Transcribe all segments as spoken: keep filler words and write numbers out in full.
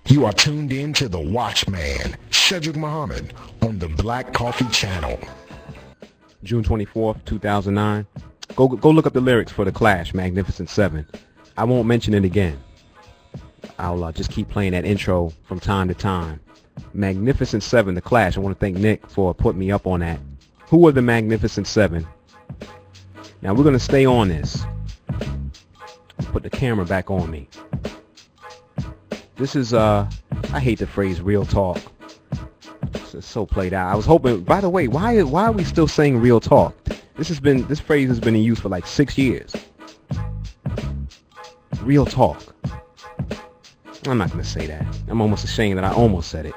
You are tuned in to The Watchman, Shedrick Muhammad, on the Black Coffee Channel. June twenty-fourth, two thousand nine. Go go look up the lyrics for The Clash, Magnificent Seven. I won't mention it again. I'll uh, just keep playing that intro from time to time. Magnificent Seven, The Clash. I want to thank Nick for putting me up on that. Who are the Magnificent Seven? Now we're going to stay on this. Put the camera back on me. This is, uh, I hate the phrase real talk. It's so played out. I was hoping, by the way, why, why are we still saying real talk? This has been, this phrase has been in use for like six years. Real talk. I'm not going to say that. I'm almost ashamed that I almost said it.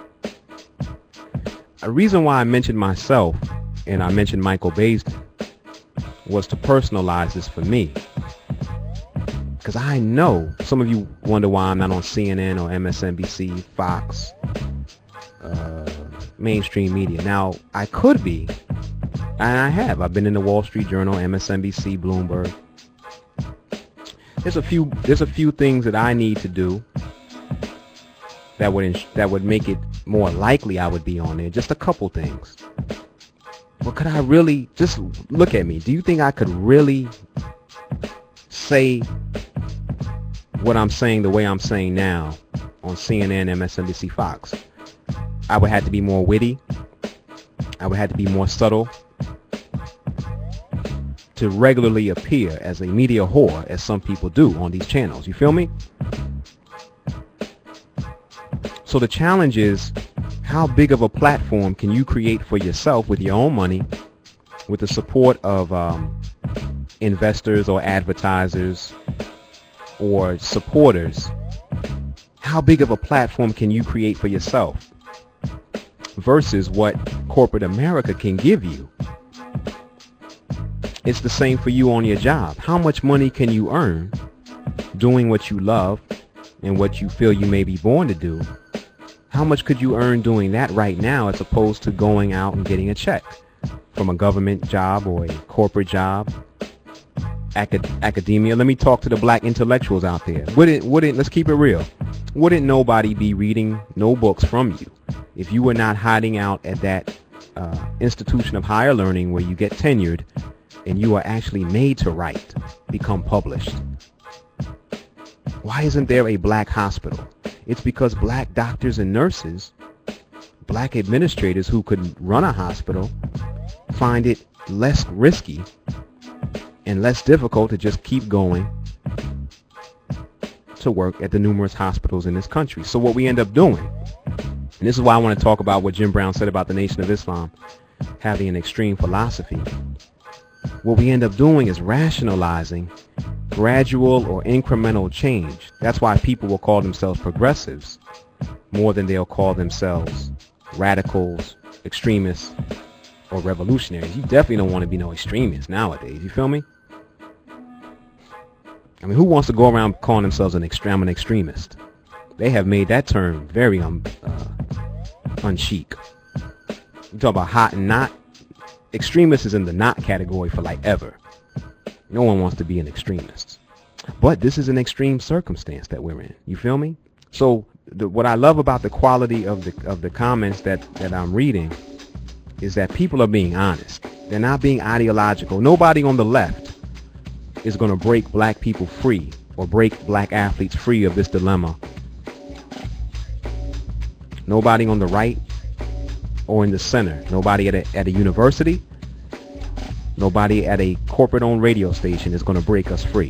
A reason why I mentioned myself and I mentioned Michael Baisden was to personalize this for me. Because I know some of you wonder why I'm not on C N N or M S N B C, Fox, uh, mainstream media. Now, I could be, and I have. I've been in the Wall Street Journal, M S N B C, Bloomberg. There's a few. There's a few things that I need to do that would ins- that would make it more likely I would be on there. Just a couple things. But could I really just look at me? Do you think I could really say what I'm saying the way I'm saying now on C N N, M S N B C, Fox? I would have to be more witty. I would have to be more subtle to regularly appear as a media whore, as some people do on these channels. You feel me? So the challenge is, how big of a platform can you create for yourself with your own money, with the support of um, investors or advertisers or supporters? How big of a platform can you create for yourself versus what corporate America can give you? It's the same for you on your job. How much money can you earn doing what you love and what you feel you may be born to do? How much could you earn doing that right now as opposed to going out and getting a check from a government job or a corporate job? Acad- academia. Let me talk to the black intellectuals out there. Wouldn't, wouldn't, let's keep it real. Wouldn't nobody be reading no books from you if you were not hiding out at that uh, institution of higher learning where you get tenured and you are actually made to write, become published? Why isn't there a black hospital? It's because black doctors and nurses, black administrators who could run a hospital, find it less risky and less difficult to just keep going to work at the numerous hospitals in this country. So what we end up doing, and this is why I want to talk about what Jim Brown said about the Nation of Islam having an extreme philosophy. What we end up doing is rationalizing gradual or incremental change. That's why people will call themselves progressives more than they'll call themselves radicals, extremists, or revolutionaries. You definitely don't want to be no extremist nowadays. You feel me? I mean, who wants to go around calling themselves an extreme, an extremist? They have made that term very um, uh, unchic. You talk about hot and not. Extremist is in the not category for like ever. No one wants to be an extremist. But this is an extreme circumstance that we're in. You feel me? So the, what I love about the quality of the of the comments that, that I'm reading is that people are being honest. They're not being ideological. Nobody on the left is going to break black people free or break black athletes free of this dilemma. Nobody on the right or in the center. Nobody at a, at a university. Nobody at a corporate-owned radio station is going to break us free.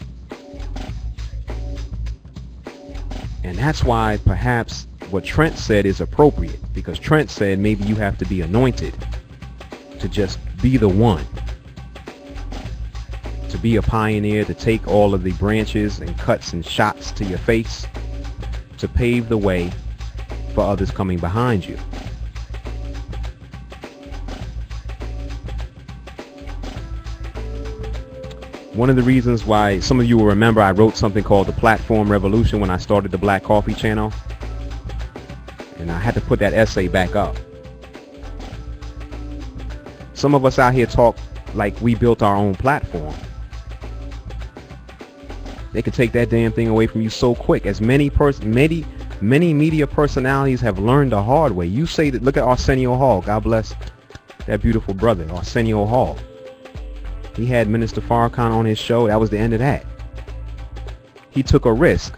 And that's why perhaps what Trent said is appropriate, because Trent said maybe you have to be anointed to just be the one, to be a pioneer, to take all of the branches and cuts and shots to your face, to pave the way for others coming behind you. One of the reasons why some of you will remember I wrote something called The Platform Revolution when I started the Black Coffee Channel. And I had to put that essay back up. Some of us out here talk like we built our own platform. They could take that damn thing away from you so quick. As many person, many, Many media personalities have learned the hard way. You say that, look at Arsenio Hall. God bless that beautiful brother, Arsenio Hall. He had Minister Farrakhan on his show. That was the end of that. He took a risk.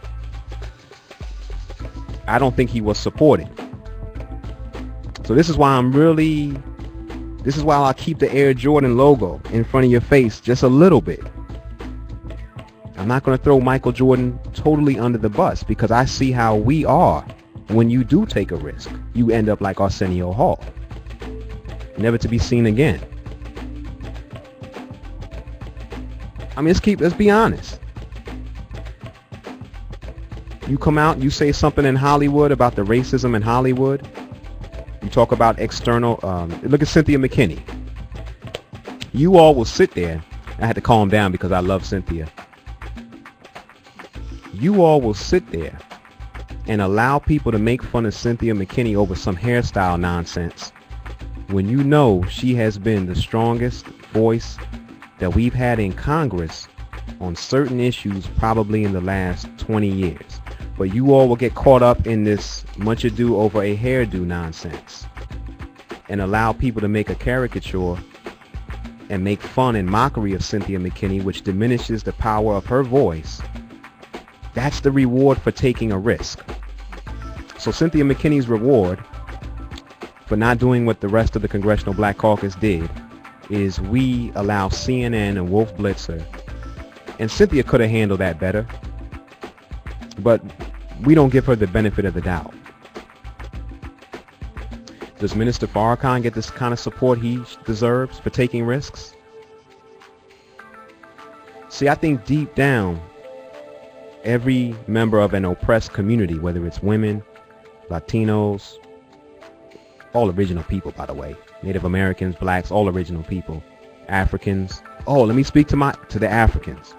I don't think he was supported. So this is why I'm really, this is why I'll keep the Air Jordan logo in front of your face just a little bit. I'm not going to throw Michael Jordan totally under the bus, because I see how we are when you do take a risk. You end up like Arsenio Hall, never to be seen again. I mean, let's keep, let's be honest. You come out, you say something in Hollywood about the racism in Hollywood. You talk about external, um, look at Cynthia McKinney. You all will sit there. I had to calm down because I love Cynthia. You all will sit there and allow people to make fun of Cynthia McKinney over some hairstyle nonsense when you know she has been the strongest voice that we've had in Congress on certain issues probably in the last twenty years. But you all will get caught up in this much ado over a hairdo nonsense and allow people to make a caricature and make fun and mockery of Cynthia McKinney, which diminishes the power of her voice. That's the reward for taking a risk. So Cynthia McKinney's reward for not doing what the rest of the Congressional Black Caucus did is we allow C N N and Wolf Blitzer, and Cynthia could have handled that better, but we don't give her the benefit of the doubt. Does Minister Farrakhan get this kind of support he deserves for taking risks? See, I think deep down, every member of an oppressed community, whether it's women, Latinos, all original people, by the way, Native Americans, blacks, all original people, Africans. Oh, let me speak to my to the Africans.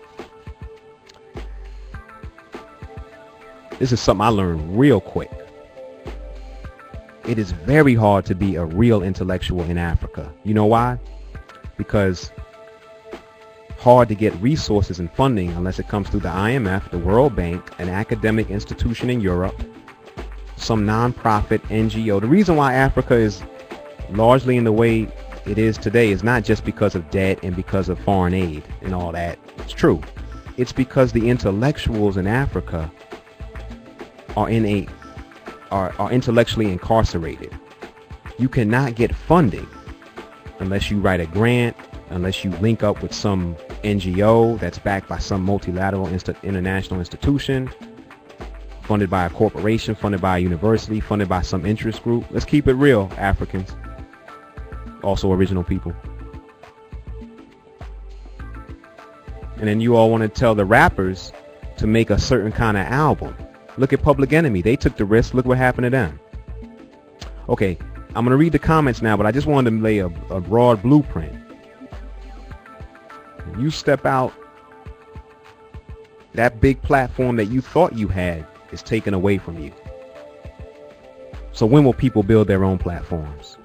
This is something I learned real quick. It is very hard to be a real intellectual in Africa. You know why? Because hard to get resources and funding unless it comes through the I M F, the World Bank, an academic institution in Europe, some non-profit N G O. The reason why Africa is largely in the way it is today is not just because of debt and because of foreign aid and all that. It's true. It's because the intellectuals in Africa are in a are, are intellectually incarcerated. You cannot get funding unless you write a grant, unless you link up with some N G O that's backed by some multilateral inst- international institution, funded by a corporation, funded by a university, funded by some interest group. Let's keep it real, Africans. Also original people. And then you all want to tell the rappers to make a certain kind of album. Look at Public Enemy. They took the risk. Look what happened to them. Okay, I'm going to read the comments now, but I just wanted to lay a, a broad blueprint. You step out, that big platform that you thought you had is taken away from you. So when will people build their own platforms?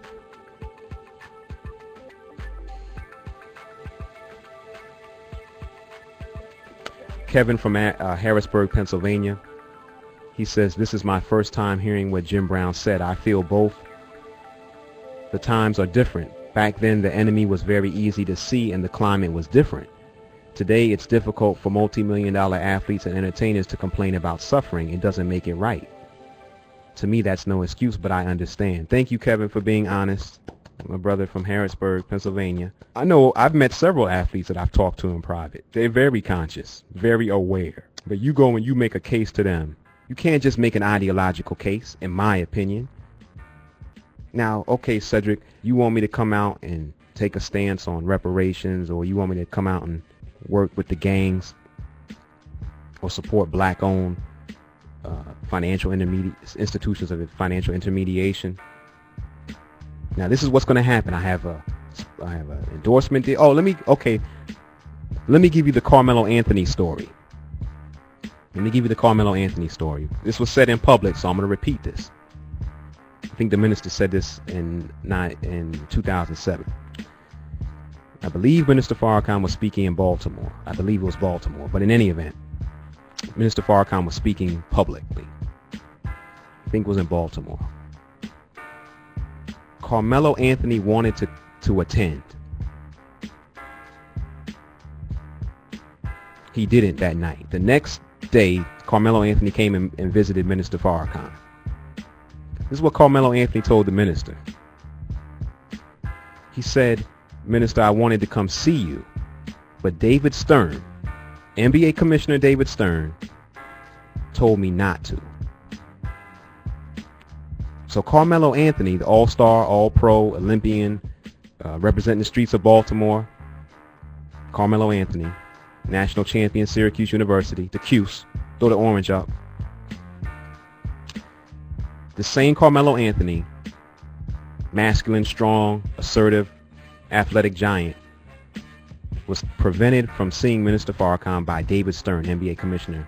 Kevin from uh, Harrisburg, Pennsylvania. He says, this is my first time hearing what Jim Brown said. I feel both. The times are different. Back then, the enemy was very easy to see and the climate was different. Today, it's difficult for multi-million dollar athletes and entertainers to complain about suffering. It doesn't make it right. To me, that's no excuse, but I understand. Thank you, Kevin, for being honest. My brother from Harrisburg, Pennsylvania. I know I've met several athletes that I've talked to in private. They're very conscious, very aware. But you go and you make a case to them. You can't just make an ideological case, in my opinion. Now, okay, Cedric, you want me to come out and take a stance on reparations, or you want me to come out and work with the gangs or support black-owned uh, financial intermediate institutions of financial intermediation. Now, this is what's going to happen. I have a, I have an endorsement deal. Oh, let me, okay, let me give you the Carmelo Anthony story. Let me give you the Carmelo Anthony story. This was said in public, so I'm going to repeat this. I think the minister said this in nine, in two thousand seven. I believe Minister Farrakhan was speaking in Baltimore. I believe it was Baltimore. But in any event, Minister Farrakhan was speaking publicly. I think it was in Baltimore. Carmelo Anthony wanted to, to attend. He didn't that night. The next day, Carmelo Anthony came and, and visited Minister Farrakhan. This is what Carmelo Anthony told the minister. He said, "Minister, I wanted to come see you, but David Stern, N B A Commissioner David Stern, told me not to." So Carmelo Anthony, the all-star, all-pro, Olympian, uh, representing the streets of Baltimore, Carmelo Anthony, national champion, Syracuse University, the Cuse, throw the orange up. The same Carmelo Anthony, masculine, strong, assertive, athletic giant, was prevented from seeing Minister Farrakhan by David Stern, N B A Commissioner.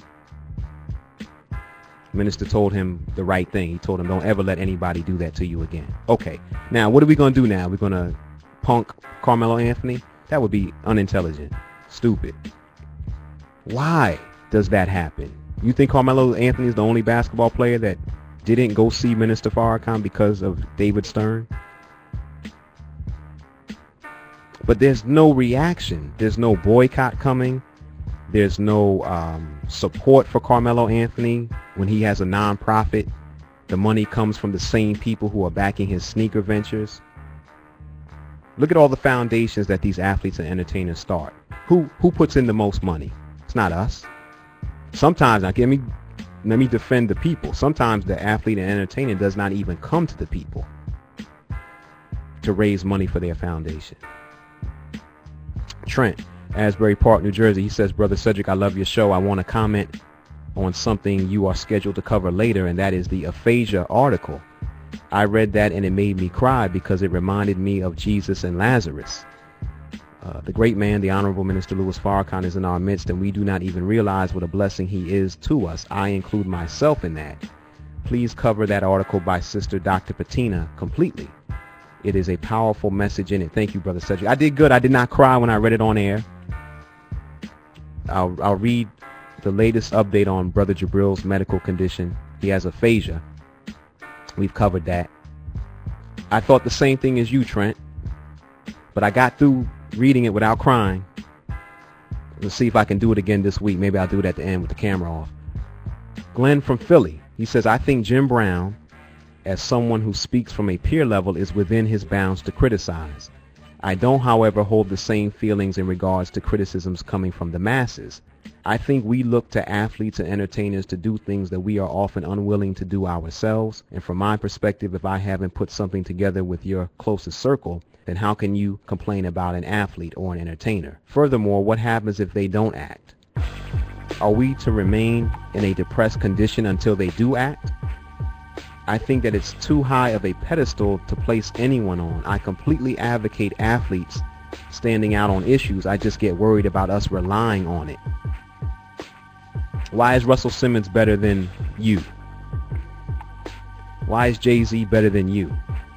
Minister told him the right thing. He told him, don't ever let anybody do that to you again. Okay, now what are we going to do now? We're going to punk Carmelo Anthony? That would be unintelligent, stupid. Why does that happen? You think Carmelo Anthony is the only basketball player that didn't go see Minister Farrakhan because of David Stern? But there's no reaction. There's no boycott coming. There's no um, support for Carmelo Anthony when he has a non-profit. The money comes from the same people who are backing his sneaker ventures. Look at all the foundations that these athletes and entertainers start. Who who puts in the most money? It's not us. Sometimes, now, let me let me defend the people. Sometimes the athlete and entertainer does not even come to the people to raise money for their foundation. Trent, Asbury Park, New Jersey. He says, "Brother Cedric, I love your show. I want to comment on something you are scheduled to cover later, and that is the aphasia article. I read that and it made me cry because it reminded me of Jesus and Lazarus. Uh, the great man, the Honorable Minister Louis Farrakhan, is in our midst, and we do not even realize what a blessing he is to us. I include myself in that. Please cover that article by Sister Doctor Patina completely. It is a powerful message in it." Thank you, Brother Cedric. I did good. I did not cry when I read it on air. I'll, I'll read the latest update on Brother Jabril's medical condition. He has aphasia. We've covered that. I thought the same thing as you, Trent, but I got through reading it without crying. Let's see if I can do it again this week. Maybe I'll do it at the end with the camera off. Glenn from Philly, he says, "I think Jim Brown, as someone who speaks from a peer level, is within his bounds to criticize. I don't, however, hold the same feelings in regards to criticisms coming from the masses. I think we look to athletes and entertainers to do things that we are often unwilling to do ourselves. And from my perspective, if I haven't put something together with your closest circle, then how can you complain about an athlete or an entertainer? Furthermore, what happens if they don't act? Are we to remain in a depressed condition until they do act? I think that it's too high of a pedestal to place anyone on. I completely advocate athletes standing out on issues. I just get worried about us relying on it. Why is Russell Simmons better than you? Why is Jay-Z better than you?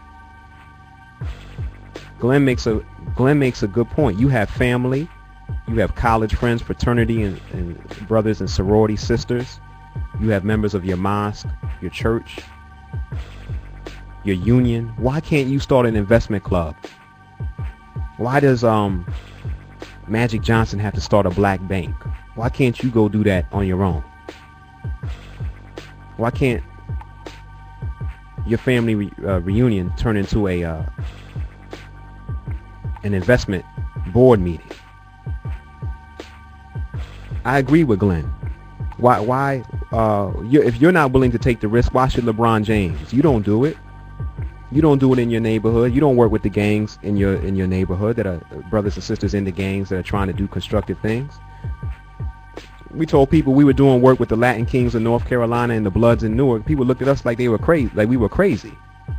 Glenn makes a Glenn makes a good point. You have family. You have college friends, fraternity and, and brothers and sorority sisters. You have members of your mosque, your church, your union. Why can't you start an investment club? Why does um Magic Johnson have to start a black bank? Why can't you go do that on your own? Why can't your family re, uh, reunion turn into a uh, an investment board meeting? I agree with Glenn. Why? Why? Uh, you, if you're not willing to take the risk, why should LeBron James? You don't do it. You don't do it in your neighborhood. You don't work with the gangs in your in your neighborhood that are brothers and sisters in the gangs that are trying to do constructive things. We told people we were doing work with the Latin Kings of North Carolina and the Bloods in Newark. People looked at us like they were crazy, like we were crazy.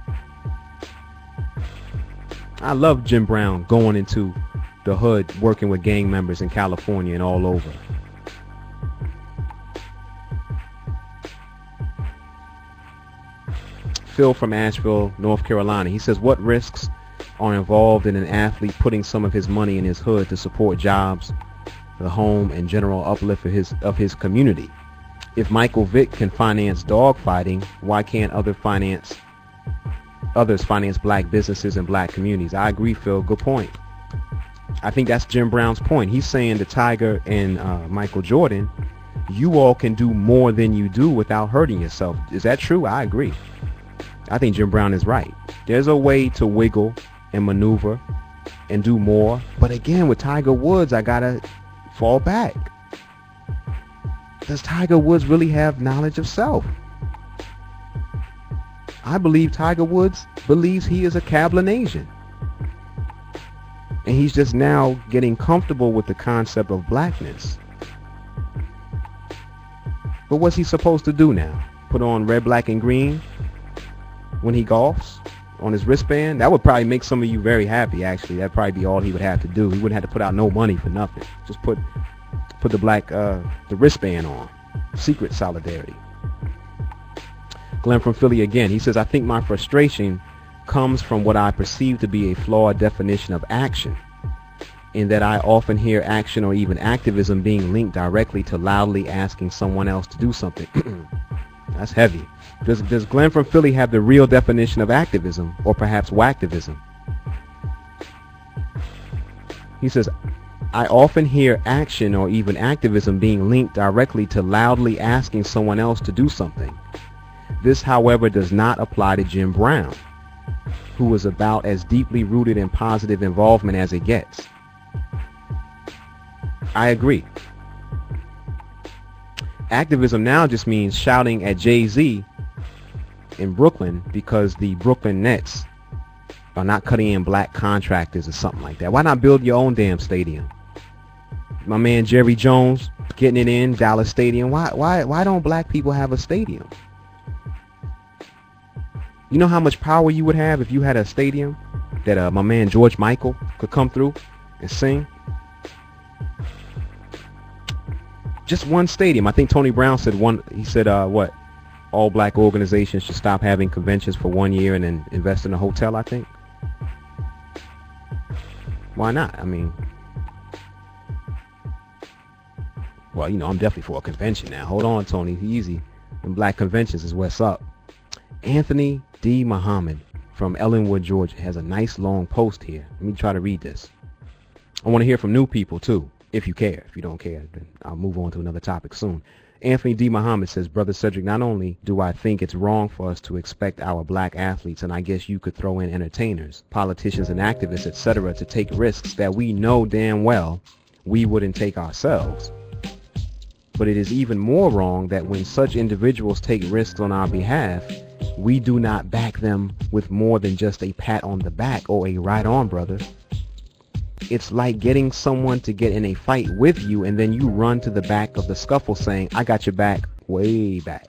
I love Jim Brown going into the hood, working with gang members in California and all over. Phil from Asheville, North Carolina. He says, what risks are involved in an athlete putting some of his money in his hood to support jobs the home, and general uplift of his of his community. If Michael Vick can finance dogfighting, why can't other finance others finance black businesses and black communities? I agree, Phil. Good point. I think that's Jim Brown's point. He's saying to Tiger and uh, Michael Jordan, you all can do more than you do without hurting yourself. Is that true? I agree. I think Jim Brown is right. There's a way to wiggle and maneuver and do more. But again, with Tiger Woods, I gotta fall back. Does Tiger Woods really have knowledge of self? I believe Tiger Woods believes he is a Cablinasian. And he's just now getting comfortable with the concept of blackness. But what's he supposed to do now? Put on red, black, and green when he golfs on his wristband? That would probably make some of you very happy, actually. That'd probably be all he would have to do. He wouldn't have to put out no money for nothing. Just put put the black, uh, the wristband on. Secret solidarity. Glenn from Philly again. He says, I think my frustration comes from what I perceive to be a flawed definition of action, in that I often hear action or even activism being linked directly to loudly asking someone else to do something. That's heavy. Does, does Glenn from Philly have the real definition of activism, or perhaps whacktivism? He says, I often hear action or even activism being linked directly to loudly asking someone else to do something. This, however, does not apply to Jim Brown, who is about as deeply rooted in positive involvement as it gets. I agree. Activism now just means shouting at Jay-Z in Brooklyn because the Brooklyn Nets are not cutting in black contractors or something like that. Why not build your own damn stadium? My man Jerry Jones getting it in Dallas Stadium. Why why why don't black people have a stadium? You know how much power you would have if you had a stadium that uh, my man George Michael could come through and sing? Just one stadium. I think Tony Brown said one. He said, uh, what? All black organizations should stop having conventions for one year and then invest in a hotel, I think. Why not? I mean, well, you know, I'm definitely for a convention now. Hold on, Tony. Easy. And black conventions is what's up. Anthony D. Muhammad from Ellenwood, Georgia, has a nice long post here. Let me try to read this. I want to hear from new people, too, if you care. If you don't care, then I'll move on to another topic soon. Anthony D. Muhammad says, Brother Cedric, not only do I think it's wrong for us to expect our black athletes, and I guess you could throw in entertainers, politicians and activists, et cetera, to take risks that we know damn well we wouldn't take ourselves. But it is even more wrong that when such individuals take risks on our behalf, we do not back them with more than just a pat on the back or a right on, brother. It's like getting someone to get in a fight with you and then you run to the back of the scuffle saying, I got your back way back.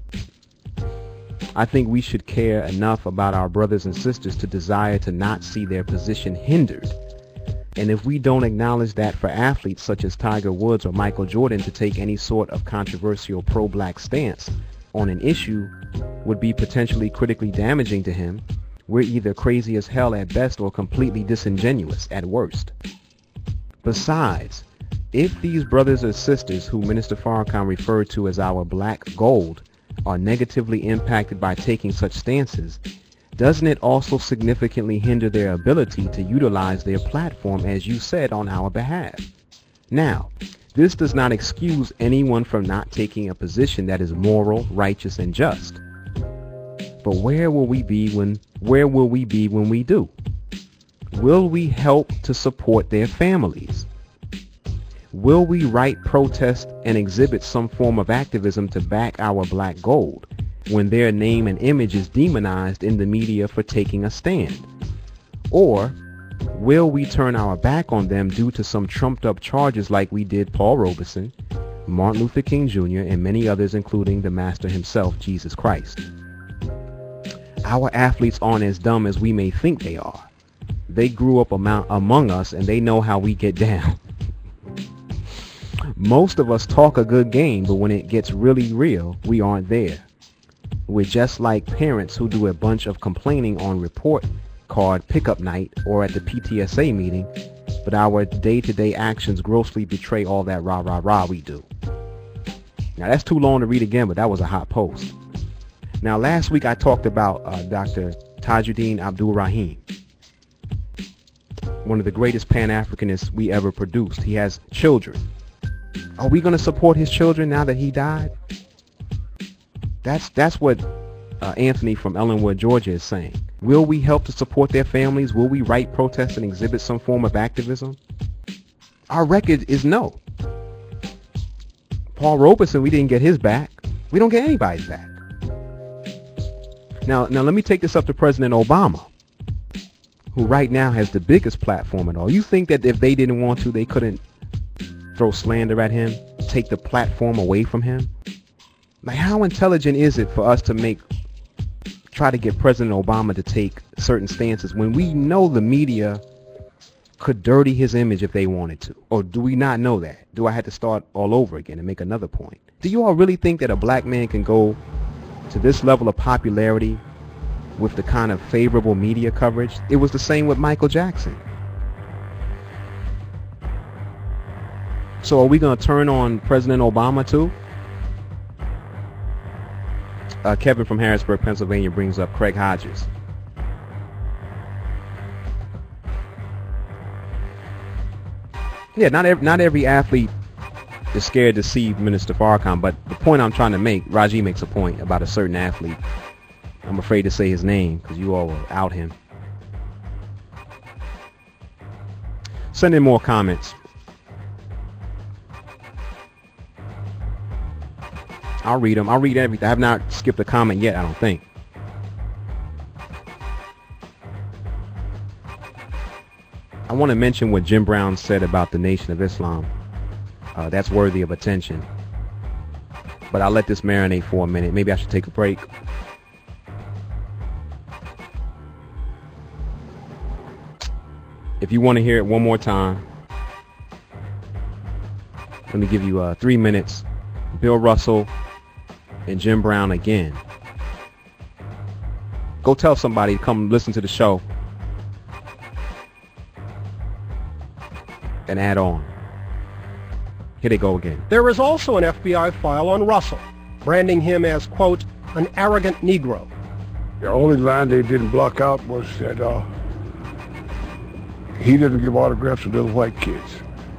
I think we should care enough about our brothers and sisters to desire to not see their position hindered. And if we don't acknowledge that for athletes such as Tiger Woods or Michael Jordan to take any sort of controversial pro-black stance on an issue would be potentially critically damaging to him, we're either crazy as hell at best or completely disingenuous at worst. Besides, if these brothers or sisters who Minister Farrakhan referred to as our black gold are negatively impacted by taking such stances, doesn't it also significantly hinder their ability to utilize their platform, as you said, on our behalf? Now, this does not excuse anyone from not taking a position that is moral, righteous, and just. But where will we be when where will we be when we do? Will we help to support their families? Will we write, protest, and exhibit some form of activism to back our black gold when their name and image is demonized in the media for taking a stand? Or will we turn our back on them due to some trumped up charges like we did Paul Robeson, Martin Luther King Junior, and many others, including the master himself, Jesus Christ? Our athletes aren't as dumb as we may think they are. They grew up among, among us and they know how we get down. Most of us talk a good game, but when it gets really real, we aren't there. We're just like parents who do a bunch of complaining on report card pickup night or at the P T S A meeting, but our day-to-day actions grossly betray all that rah rah rah we do. Now that's too long to read again, but that was a hot post. Now last week I talked about uh, Doctor Tajuddin Abdul Rahim, one of the greatest Pan-Africanists we ever produced. He has children. Are we going to support his children now that he died? That's that's what uh, Anthony from Ellenwood, Georgia is saying. Will we help to support their families? Will we write, protest, and exhibit some form of activism? Our record is no. Paul Robeson, we didn't get his back. We don't get anybody's back. Now, now let me take this up to President Obama, who right now has the biggest platform and all. You think that if they didn't want to, they couldn't throw slander at him, take the platform away from him? Like, how intelligent is it for us to make, try to get President Obama to take certain stances when we know the media could dirty his image if they wanted to? Or do we not know that? Do I have to start all over again and make another point? Do you all really think that a black man can go to this level of popularity with the kind of favorable media coverage? It was the same with Michael Jackson. So are we going to turn on President Obama too? Uh, Kevin from Harrisburg, Pennsylvania brings up Craig Hodges. Yeah, not every, not every athlete is scared to see Minister Farrakhan, but the point I'm trying to make, Raji makes a point about a certain athlete. I'm afraid to say his name because you all will out him. Send in more comments. I'll read them. I'll read everything. I have not skipped a comment yet, I don't think. I want to mention what Jim Brown said about the Nation of Islam. Uh, that's worthy of attention. But I'll let this marinate for a minute. Maybe I should take a break. If you want to hear it one more time, let me give you uh, three minutes. Bill Russell and Jim Brown again. Go tell somebody to come listen to the show and add on. Here they go again. There is also an F B I file on Russell, branding him as, quote, an arrogant Negro. The only line they didn't block out was that uh, he didn't give autographs to little white kids.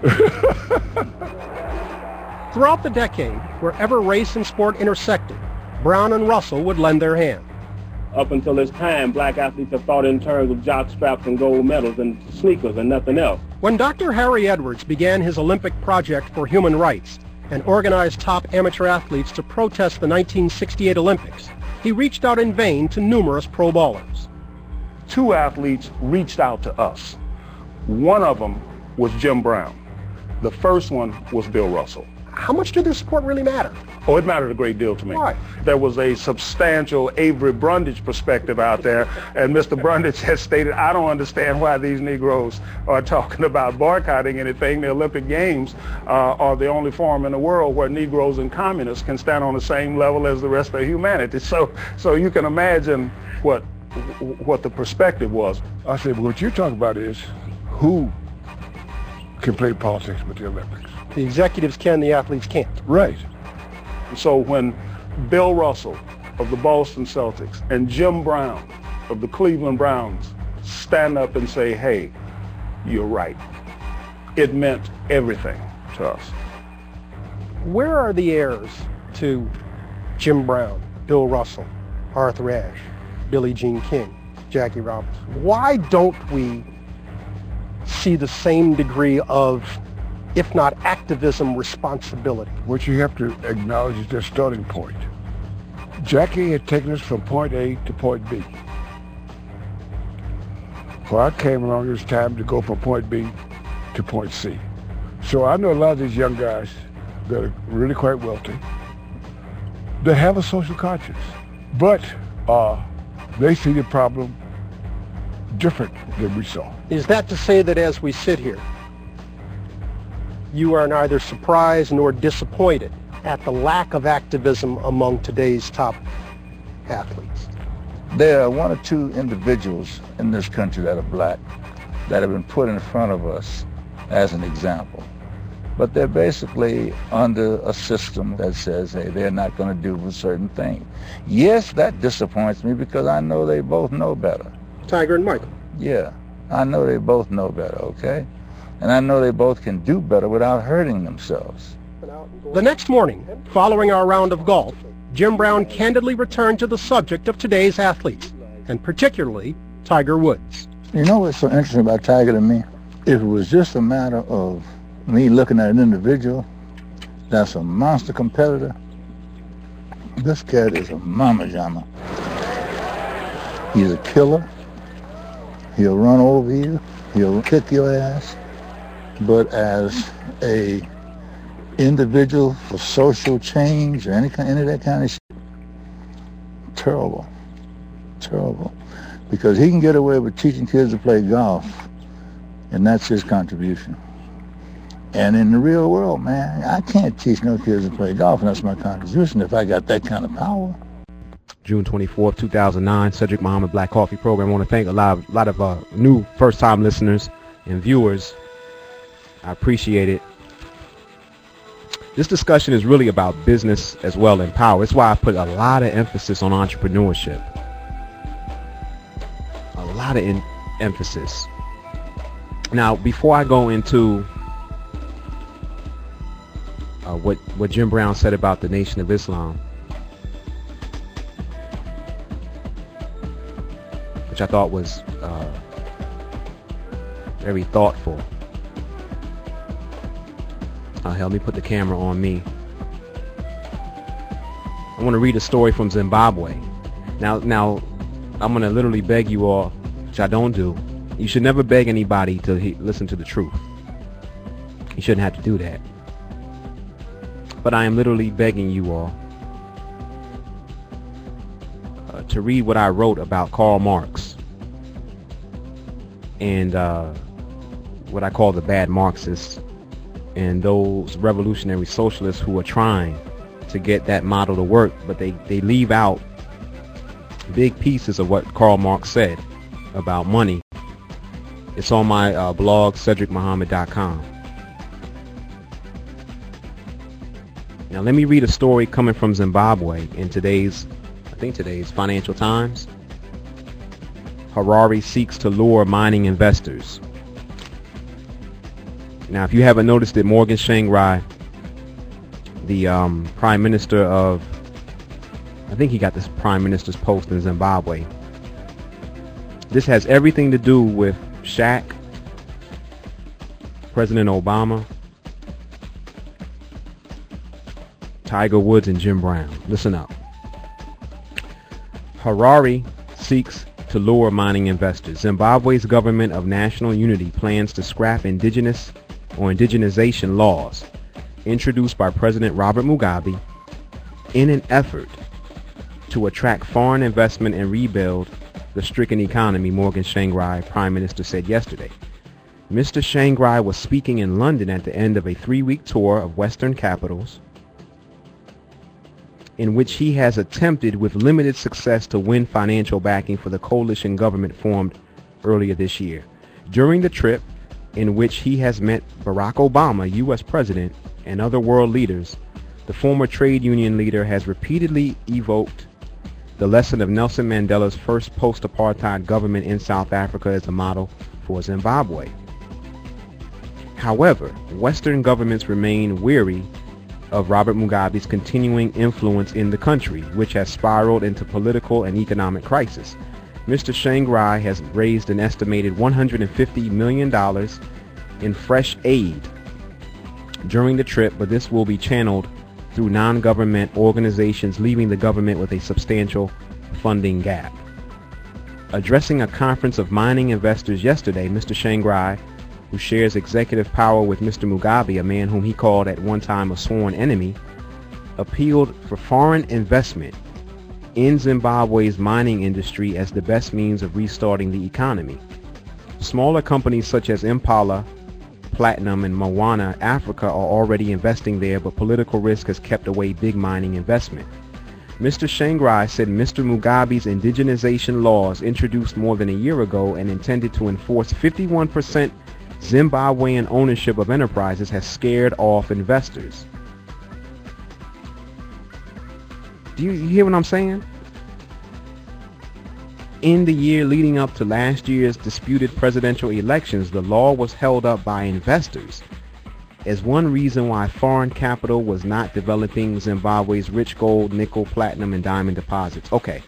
Throughout the decade, wherever race and sport intersected, Brown and Russell would lend their hand. Up until this time, black athletes have thought in terms of jock straps and gold medals and sneakers and nothing else. When Doctor Harry Edwards began his Olympic project for human rights and organized top amateur athletes to protest the nineteen sixty-eight Olympics, he reached out in vain to numerous pro bowlers. Two athletes reached out to us. One of them was Jim Brown. The first one was Bill Russell. How much did this sport really matter? Oh, it mattered a great deal to me. Why? There was a substantial Avery Brundage perspective out there, and Mister Brundage has stated, I don't understand why these Negroes are talking about boycotting anything. The Olympic Games uh, are the only forum in the world where Negroes and communists can stand on the same level as the rest of humanity. So, so you can imagine what what the perspective was. I said, well, what you're talking about is who can play politics with the Olympics. The executives can, the athletes can't. Right. So when Bill Russell of the Boston Celtics and Jim Brown of the Cleveland Browns stand up and say, hey, you're right, it meant everything to us. Where are the heirs to Jim Brown, Bill Russell, Arthur Ashe, Billie Jean King, Jackie Robinson? Why don't we see the same degree of, if not activism, responsibility? What you have to acknowledge is their starting point. Jackie had taken us from point A to point B. When I came along, it was time to go from point B to point C. So I know a lot of these young guys that are really quite wealthy, that have a social conscience, but uh, they see the problem different than we saw. Is that to say that as we sit here, you are neither surprised nor disappointed at the lack of activism among today's top athletes? There are one or two individuals in this country that are black that have been put in front of us as an example. But they're basically under a system that says, hey, they're not going to do a certain thing. Yes, that disappoints me because I know they both know better. Tiger and Michael. Yeah, I know they both know better, okay? And I know they both can do better without hurting themselves. The next morning, following our round of golf, Jim Brown candidly returned to the subject of today's athletes, and particularly Tiger Woods. You know what's so interesting about Tiger to me? If it was just a matter of me looking at an individual that's a monster competitor, this cat is a mama jama. He's a killer. He'll run over you. He'll kick your ass. But as a individual for social change or any kind, any of that kind of shit, terrible, terrible. Because he can get away with teaching kids to play golf, and that's his contribution. And in the real world, man, I can't teach no kids to play golf, and that's my contribution if I got that kind of power. June twenty-fourth, two thousand nine, Cedric Muhammad Black Coffee Program. I want to thank a lot of, lot of uh, new first-time listeners and viewers. I appreciate it. This discussion is really about business as well and power. It's why I put a lot of emphasis on entrepreneurship. A lot of in- emphasis. Now, before I go into uh, what, what Jim Brown said about the Nation of Islam, which I thought was uh, very thoughtful. Uh, help me put the camera on me. I want to read a story from Zimbabwe. Now, now, I'm going to literally beg you all, which I don't do. You should never beg anybody to he- listen to the truth. You shouldn't have to do that. But I am literally begging you all uh, to read what I wrote about Karl Marx and uh, what I call the bad Marxists and those revolutionary socialists who are trying to get that model to work, but they, they leave out big pieces of what Karl Marx said about money. It's on my uh, blog, cedric muhammad dot com. Now let me read a story coming from Zimbabwe in today's, I think today's Financial Times. Harare seeks to lure mining investors. Now, if you haven't noticed it, Morgan Tsvangirai, the um, Prime Minister of, I think he got this Prime Minister's post in Zimbabwe. This has everything to do with Shaq, President Obama, Tiger Woods, and Jim Brown. Listen up. Harare seeks to lure mining investors. Zimbabwe's government of national unity plans to scrap indigenous or indigenization laws introduced by President Robert Mugabe in an effort to attract foreign investment and rebuild the stricken economy, Morgan Tsvangirai, Prime Minister, said yesterday. Mister Tsvangirai was speaking in London at the end of a three-week tour of Western capitals in which he has attempted with limited success to win financial backing for the coalition government formed earlier this year. During the trip, in which he has met Barack Obama, U S President, and other world leaders, the former trade union leader has repeatedly evoked the lesson of Nelson Mandela's first post-apartheid government in South Africa as a model for Zimbabwe. However, Western governments remain weary of Robert Mugabe's continuing influence in the country, which has spiraled into political and economic crisis. Mister Tsvangirai has raised an estimated one hundred fifty million dollars in fresh aid during the trip, but this will be channeled through non-government organizations, leaving the government with a substantial funding gap. Addressing a conference of mining investors yesterday, Mister Tsvangirai, who shares executive power with Mister Mugabe, a man whom he called at one time a sworn enemy, appealed for foreign investment in Zimbabwe's mining industry as the best means of restarting the economy. Smaller companies such as Impala, Platinum, and Moana Africa are already investing there, but political risk has kept away big mining investment. Mister Tsvangirai said Mister Mugabe's indigenization laws, introduced more than a year ago and intended to enforce fifty-one percent Zimbabwean ownership of enterprises has scared off investors. Do you, you hear what I'm saying? In the year leading up to last year's disputed presidential elections, the law was held up by investors as one reason why foreign capital was not developing Zimbabwe's rich gold, nickel, platinum, and diamond deposits. Okay.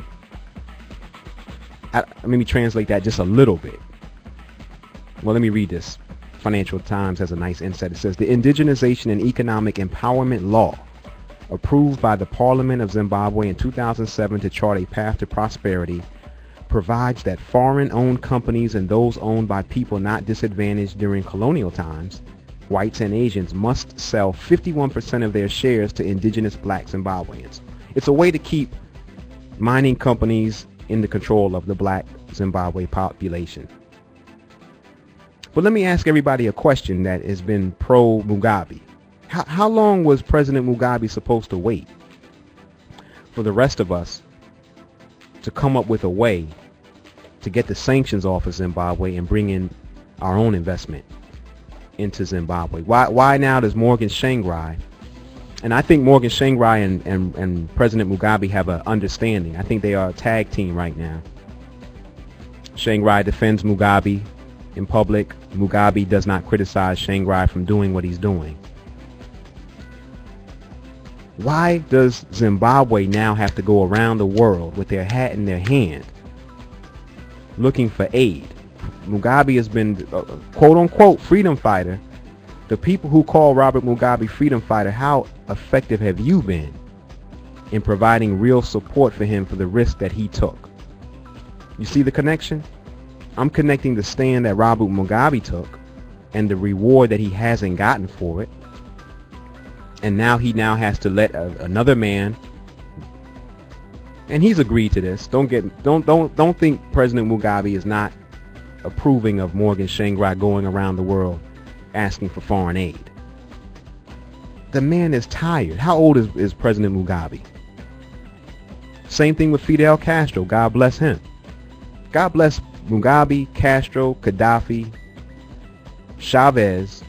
I, let me translate that just a little bit. Well, let me read this. Financial Times has a nice insight. It says, the Indigenization and Economic Empowerment Law, approved by the Parliament of Zimbabwe in two thousand seven to chart a path to prosperity, provides that foreign-owned companies and those owned by people not disadvantaged during colonial times, whites and Asians, must sell fifty-one percent of their shares to indigenous black Zimbabweans. It's a way to keep mining companies in the control of the black Zimbabwe population. But let me ask everybody a question that has been pro-Mugabe. How, how long was President Mugabe supposed to wait for the rest of us to come up with a way to get the sanctions off of Zimbabwe and bring in our own investment into Zimbabwe? Why why now does Morgan Tsvangirai, and I think Morgan Tsvangirai and, and, and President Mugabe have an understanding. I think they are a tag team right now. Tsvangirai defends Mugabe in public. Mugabe does not criticize Tsvangirai from doing what he's doing. Why does Zimbabwe now have to go around the world with their hat in their hand looking for aid? Mugabe has been a quote-unquote freedom fighter. The people who call Robert Mugabe freedom fighter, how effective have you been in providing real support for him for the risk that he took? You see the connection? I'm connecting the stand that Robert Mugabe took and the reward that he hasn't gotten for it. And now he now has to let a, another man, and he's agreed to this. Don't get don't don't don't think President Mugabe is not approving of Morgan Tsvangirai going around the world asking for foreign aid. The man is tired. How old is, is President Mugabe? Same thing with Fidel Castro. God bless him. God bless Mugabe, Castro, Gaddafi, Chavez.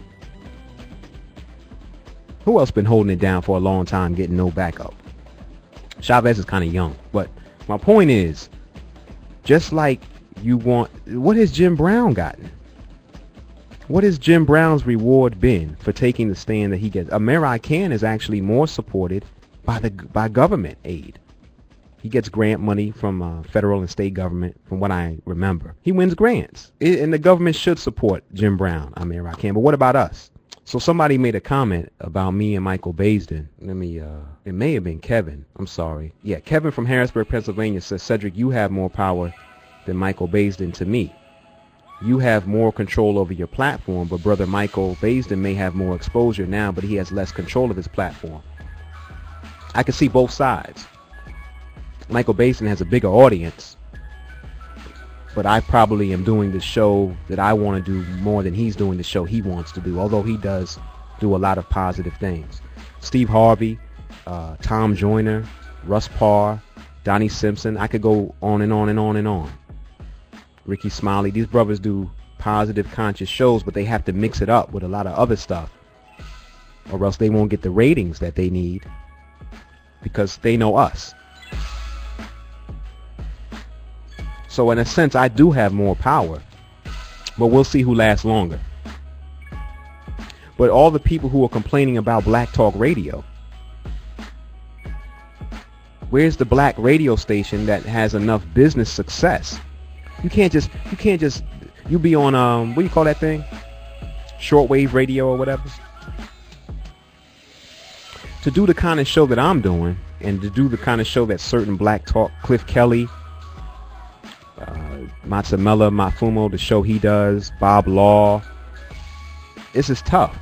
Who else been holding it down for a long time, getting no backup? Chavez is kind of young. But my point is, just like you want, what has Jim Brown gotten? What has Jim Brown's reward been for taking the stand that he gets? Amir Khan is actually more supported by the by government aid. He gets grant money from uh, federal and state government, from what I remember. He wins grants, it, and the government should support Jim Brown, Amir Khan. But what about us? So somebody made a comment about me and Michael Baisden. Let me, uh, it may have been Kevin. I'm sorry. Yeah, Kevin from Harrisburg, Pennsylvania says, Cedric, you have more power than Michael Baisden to me. You have more control over your platform, but brother Michael Baisden may have more exposure now, but he has less control of his platform. I can see both sides. Michael Baisden has a bigger audience, but I probably am doing the show that I want to do more than he's doing the show he wants to do, although he does do a lot of positive things. Steve Harvey, uh, Tom Joyner, Russ Parr, Donnie Simpson, I could go on and on and on and on. Ricky Smiley, these brothers do positive, conscious shows, but they have to mix it up with a lot of other stuff, or else they won't get the ratings that they need, because they know us. So in a sense, I do have more power, but we'll see who lasts longer. But all the people who are complaining about Black Talk Radio, where's the black radio station that has enough business success? You can't just, you can't just, you be on, um, what do you call that thing? Shortwave radio or whatever. To do the kind of show that I'm doing, and to do the kind of show that certain Black Talk, Cliff Kelly, uh, Matsamela Mafumo, the show he does, Bob Law, this is tough.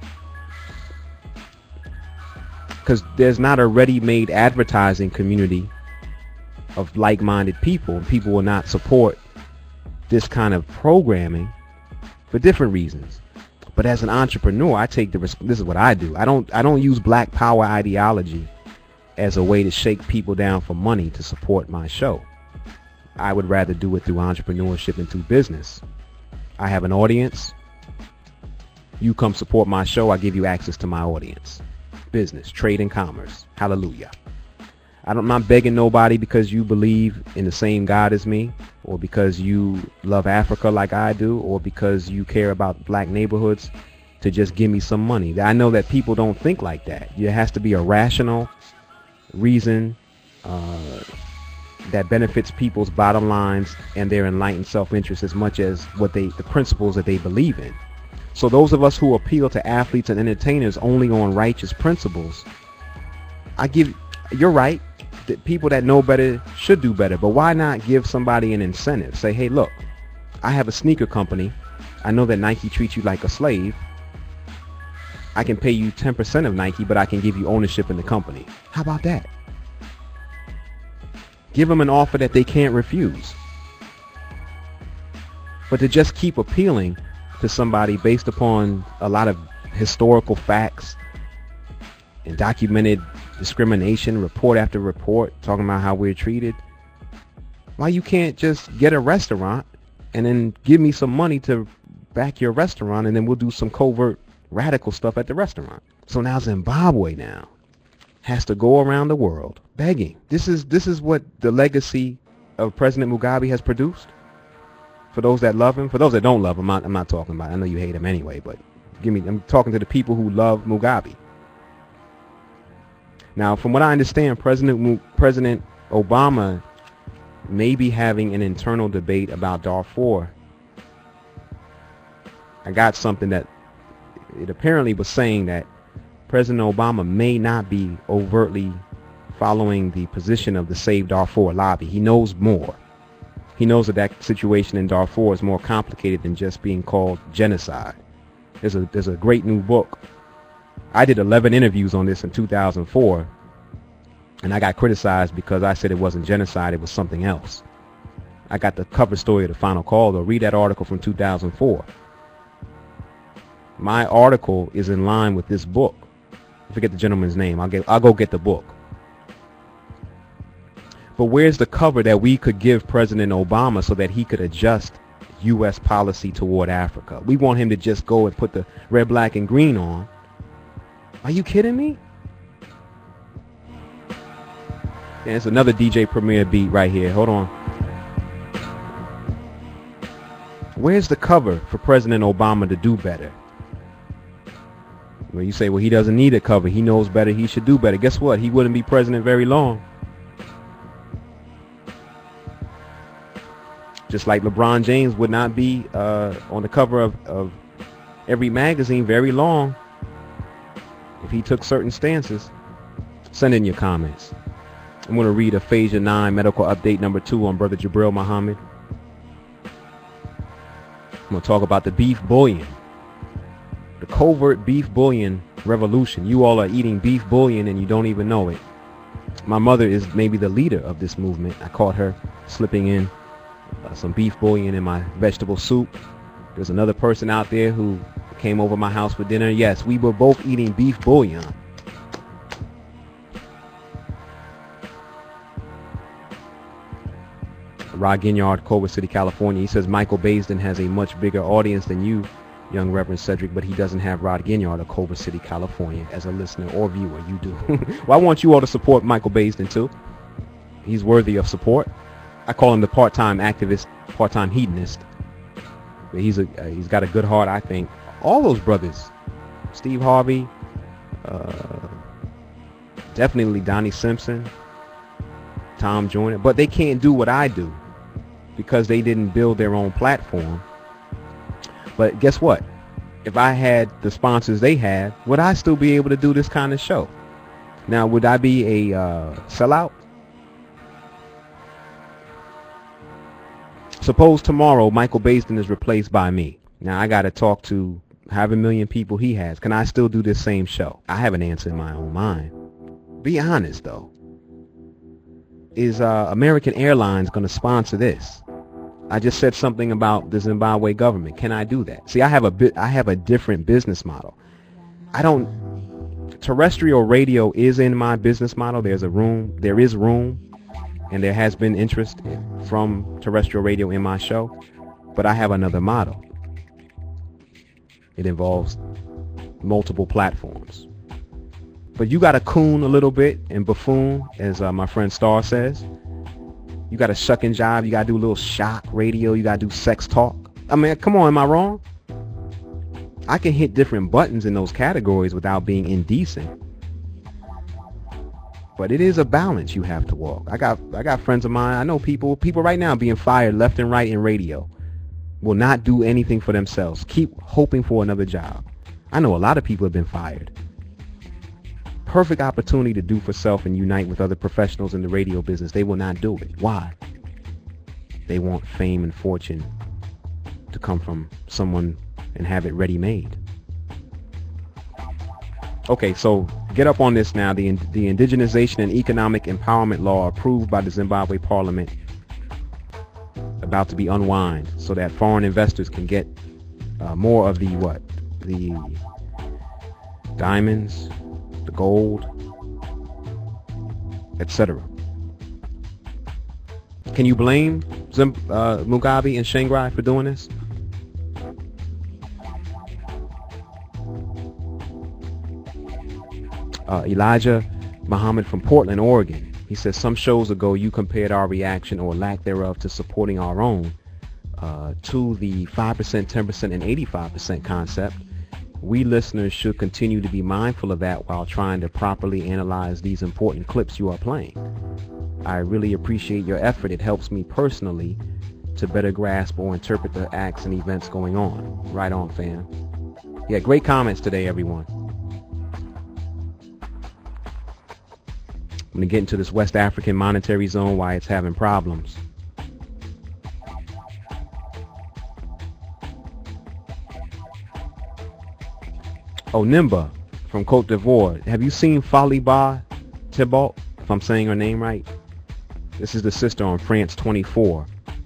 Because there's not a ready-made advertising community of like-minded people. People will not support this kind of programming for different reasons. But as an entrepreneur, I take the risk. This is what I do. I don't. I don't use Black Power ideology as a way to shake people down for money to support my show. I would rather do it through entrepreneurship and through business. I have an audience. You come support my show, I give you access to my audience. Business, trade, and commerce. Hallelujah. I don't, I'm not begging nobody because you believe in the same God as me, or because you love Africa like I do, or because you care about black neighborhoods to just give me some money. I know that people don't think like that. There has to be a rational reason uh, that benefits people's bottom lines and their enlightened self-interest as much as what they, the principles that they believe in. So those of us who appeal to athletes and entertainers only on righteous principles, I give, you're right, that people that know better should do better, but why not give somebody an incentive? Say, hey, look, I have a sneaker company. I know that Nike treats you like a slave. I can pay you ten percent of Nike, but I can give you ownership in the company. How about that? Give them an offer that they can't refuse. But to just keep appealing to somebody based upon a lot of historical facts and documented discrimination, report after report, talking about how we're treated, why you can't just get a restaurant and then give me some money to back your restaurant, and then we'll do some covert radical stuff at the restaurant. So now Zimbabwe now has to go around the world begging. This is this is what the legacy of President Mugabe has produced. For those that love him, for those that don't love him, I'm not, I'm not talking about it. I know you hate him anyway, but give me, I'm talking to the people who love Mugabe. Now, from what I understand, President President Obama may be having an internal debate about Darfur. I got something that it apparently was saying that President Obama may not be overtly following the position of the Save Darfur lobby. He knows more. He knows that that situation in Darfur is more complicated than just being called genocide. There's a there's a great new book. I did eleven interviews on this in two thousand four, and I got criticized because I said it wasn't genocide, it was something else. I got the cover story of The Final Call, though. Read that article from two thousand four. My article is in line with this book. I forget the gentleman's name. I'll get I'll go get the book. But where's the cover that we could give President Obama so that he could adjust U S policy toward Africa? We want him to just go and put the red, black, and green on. Are you kidding me? Yeah, it's another D J Premier beat right here. Hold on. Where's the cover for President Obama to do better? Well, you say, well, he doesn't need a cover. He knows better. He should do better. Guess what? He wouldn't be president very long. Just like LeBron James would not be uh, on the cover of, of every magazine very long if he took certain stances. Send in your comments. I'm going to read Aphasia nine medical update number two on Brother Jabril Muhammad. I'm going to talk about the beef bullion. The covert beef bullion revolution. You all are eating beef bullion and you don't even know it. My mother is maybe the leader of this movement. I caught her slipping in uh, some beef bullion in my vegetable soup. There's another person out there who came over my house for dinner. Yes, we were both eating beef bullion. Rod Ginyard, Culver City, California. He says Michael Baisden has a much bigger audience than you, young Reverend Cedric, but he doesn't have Rod Ginyard of Culver City, California as a listener or viewer. You do. Well, I want you all to support Michael Baisden too. He's worthy of support. I call him the part-time activist, part-time hedonist. But he's a uh, he's got a good heart, I think. All those brothers, Steve Harvey, uh, definitely Donnie Simpson, Tom Joyner, but they can't do what I do because they didn't build their own platform. But guess what? If I had the sponsors they had, would I still be able to do this kind of show? Now, would I be a uh, sellout? Suppose tomorrow Michael Baisden is replaced by me. Now, I got to talk to however million people he has. Can I still do this same show? I have an answer in my own mind. Be honest, though. Is uh, American Airlines going to sponsor this? I just said something about the Zimbabwe government. Can I do that? See, I have a bit. I have a different business model. I don't. Terrestrial radio is in my business model. There's a room. There is room, and there has been interest from terrestrial radio in my show. But I have another model. It involves multiple platforms. But you got to coon a little bit and buffoon, as uh, my friend Star says. You got to shuck and jive. You got to do a little shock radio. You got to do sex talk. I mean, come on, am I wrong? I can hit different buttons in those categories without being indecent. But it is a balance you have to walk. I got I got friends of mine. I know people people right now being fired left and right in radio. Will not do anything for themselves. Keep hoping for another job. I know a lot of people have been fired. Perfect opportunity to do for self and unite with other professionals in the radio business. They will not do it. Why? They want fame and fortune to come from someone and have it ready-made. Okay, so get up on this now. The, the Indigenization and Economic Empowerment Law approved by the Zimbabwe Parliament about to be unwound so that foreign investors can get uh, more of the what? The diamonds, the gold, et cetera. Can you blame Zim, uh, Mugabe and Tsvangirai for doing this? Uh, Elijah Muhammad from Portland, Oregon. He says, some shows ago you compared our reaction or lack thereof to supporting our own uh, to the five percent, ten percent, and eighty-five percent concept. We listeners should continue to be mindful of that while trying to properly analyze these important clips you are playing. I really appreciate your effort. It helps me personally to better grasp or interpret the acts and events going on. Right on, fam. Yeah, great comments today, everyone. I'm going to get into this West African monetary zone, why it's having problems. Oh, Nimba from Cote d'Ivoire. Have you seen Faliba Tibalt, if I'm saying her name right? This is the sister on France twenty-four.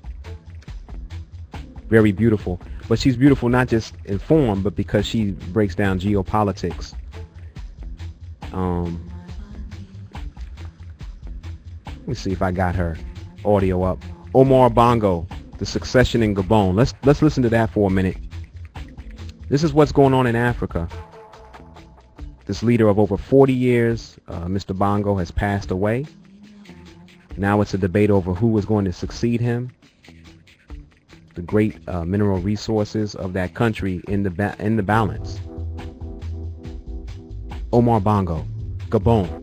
Very beautiful. But she's beautiful not just in form, but because she breaks down geopolitics. Um... Let me see if I got her audio up. Omar Bongo, the succession in Gabon. Let's let's listen to that for a minute. This is what's going on in Africa. This leader of over forty years, uh, Mister Bongo, has passed away. Now it's a debate over who is going to succeed him. The great uh, mineral resources of that country in the ba- in the balance. Omar Bongo, Gabon.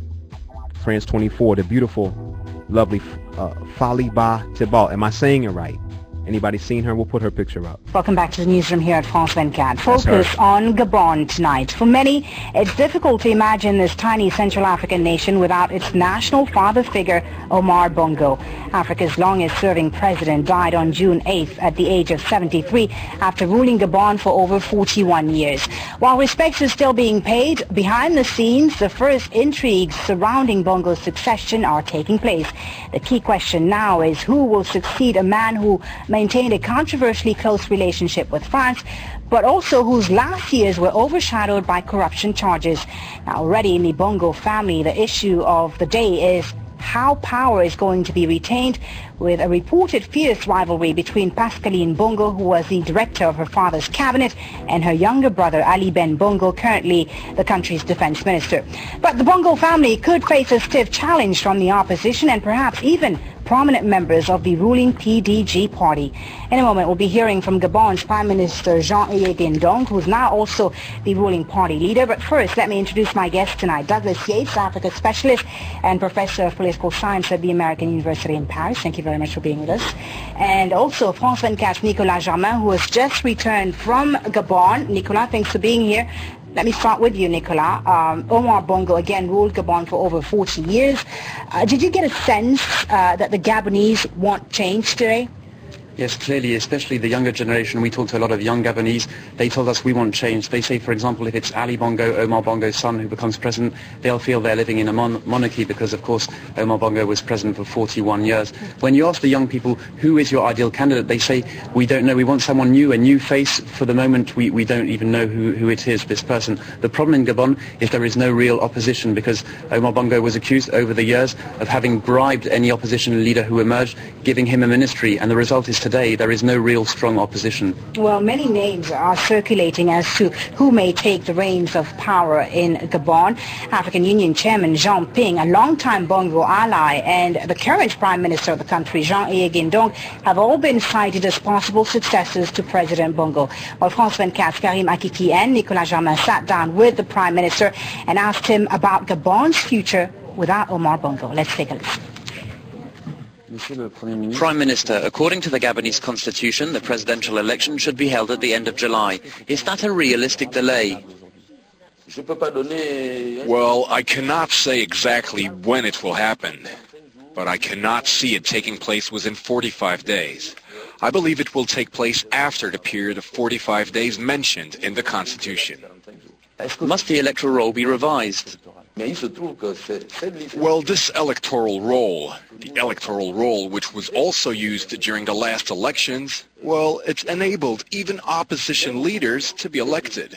France twenty-four, the beautiful, lovely uh, Faliba Tibalt. Am I saying it right? Anybody seen her? We'll put her picture up. Welcome back to the newsroom here at France twenty-four. Focus on Gabon tonight. For many, it's difficult to imagine this tiny Central African nation without its national father figure, Omar Bongo. Africa's longest-serving president died on June eighth at the age of seventy-three after ruling Gabon for over forty-one years. While respects are still being paid, behind the scenes, the first intrigues surrounding Bongo's succession are taking place. The key question now is who will succeed a man who maintained a controversially close relationship with France, but also whose last years were overshadowed by corruption charges. Now, already in the Bongo family, the issue of the day is how power is going to be retained, with a reported fierce rivalry between Pascaline Bongo, who was the director of her father's cabinet, and her younger brother Ali Ben Bongo, currently the country's defense minister. But the Bongo family could face a stiff challenge from the opposition and perhaps even prominent members of the ruling P D G party. In a moment, we'll be hearing from Gabon's Prime Minister Jean-Yves Dindong, who's now also the ruling party leader. But first, let me introduce my guest tonight, Douglas Yates, Africa specialist and professor of political science at the American University in Paris. Thank you very much for being with us. And also France twenty-four's Nicolas Germain, who has just returned from Gabon. Nicolas, thanks for being here. Let me start with you, Nicolas. Um, Omar Bongo, again, ruled Gabon for over forty years. Uh, did you get a sense uh, that the Gabonese want change today? Yes, clearly, especially the younger generation. We talked to a lot of young Gabonese. They told us we want change. They say, for example, if it's Ali Bongo, Omar Bongo's son, who becomes president, they'll feel they're living in a mon- monarchy because, of course, Omar Bongo was president for forty-one years. When you ask the young people, who is your ideal candidate, they say, we don't know. We want someone new, a new face. For the moment, we, we don't even know who, who it is, this person. The problem in Gabon is there is no real opposition because Omar Bongo was accused over the years of having bribed any opposition leader who emerged, giving him a ministry, and the result is today, there is no real strong opposition. Well, many names are circulating as to who may take the reins of power in Gabon. African Union Chairman Jean Ping, a longtime Bongo ally, and the current Prime Minister of the country, Jean-Yves Guindong, have all been cited as possible successors to President Bongo. Well, France twenty-four, Karim Akiki and Nicolas Jamin sat down with the Prime Minister and asked him about Gabon's future without Omar Bongo. Let's take a listen. Prime Minister, according to the Gabonese constitution, the presidential election should be held at the end of July. Is that a realistic delay? Well, I cannot say exactly when it will happen, but I cannot see it taking place within forty-five days. I believe it will take place after the period of forty-five days mentioned in the constitution. Must the electoral roll be revised? Well, this electoral roll, the electoral roll which was also used during the last elections, well, it's enabled even opposition leaders to be elected.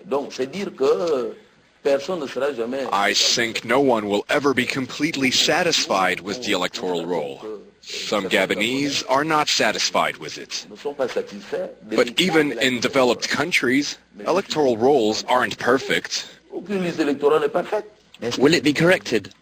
I think no one will ever be completely satisfied with the electoral roll. Some Gabonese are not satisfied with it. But even in developed countries, electoral rolls aren't perfect. Will it be corrected?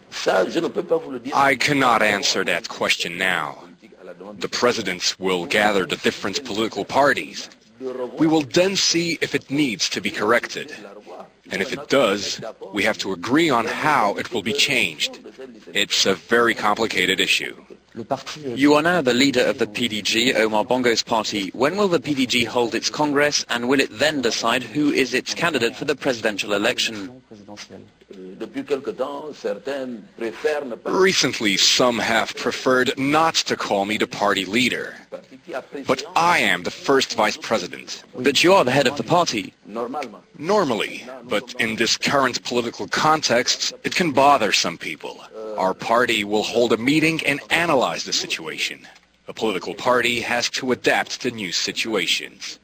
I cannot answer that question now. The presidents will gather the different political parties. We will then see if it needs to be corrected. And if it does, we have to agree on how it will be changed. It's a very complicated issue. You are now the leader of the P D G, Omar Bongo's party. When will the P D G hold its Congress, and will it then decide who is its candidate for the presidential election? Recently, some have preferred not to call me the party leader. But I am the first vice president. But you are the head of the party. Normally, but in this current political context, it can bother some people. Our party will hold a meeting and analyze the situation. A political party has to adapt to new situations.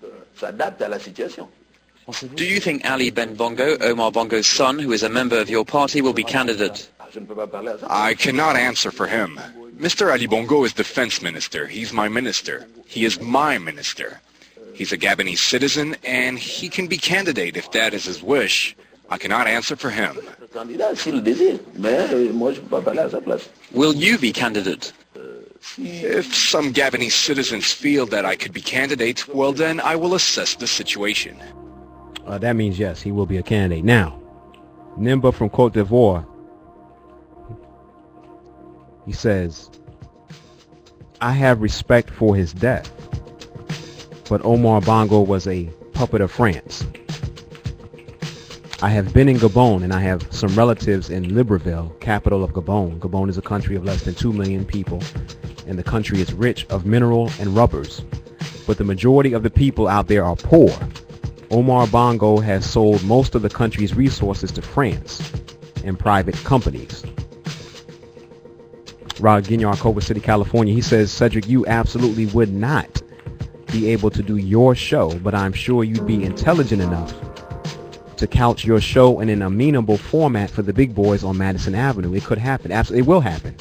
Do you think Ali Ben Bongo, Omar Bongo's son, who is a member of your party, will be candidate? I cannot answer for him. Mister Ali Bongo is defense minister. He's my minister. He is my minister. He's a Gabonese citizen, and he can be candidate if that is his wish. I cannot answer for him. Will you be candidate? If some Gabonese citizens feel that I could be candidate, well then I will assess the situation. Uh, that means yes, he will be a candidate. Now, Nimba from Cote d'Ivoire, he says, I have respect for his death, but Omar Bongo was a puppet of France. I have been in Gabon, and I have some relatives in Libreville, capital of Gabon. Gabon is a country of less than two million people, and the country is rich of mineral and rubbers, but the majority of the people out there are poor. Omar Bongo has sold most of the country's resources to France and private companies. Rod Guignard, Culver City, California, he says, Cedric, you absolutely would not be able to do your show, but I'm sure you'd be intelligent enough to couch your show in an amenable format for the big boys on Madison Avenue. It could happen. Absolutely, it will happen.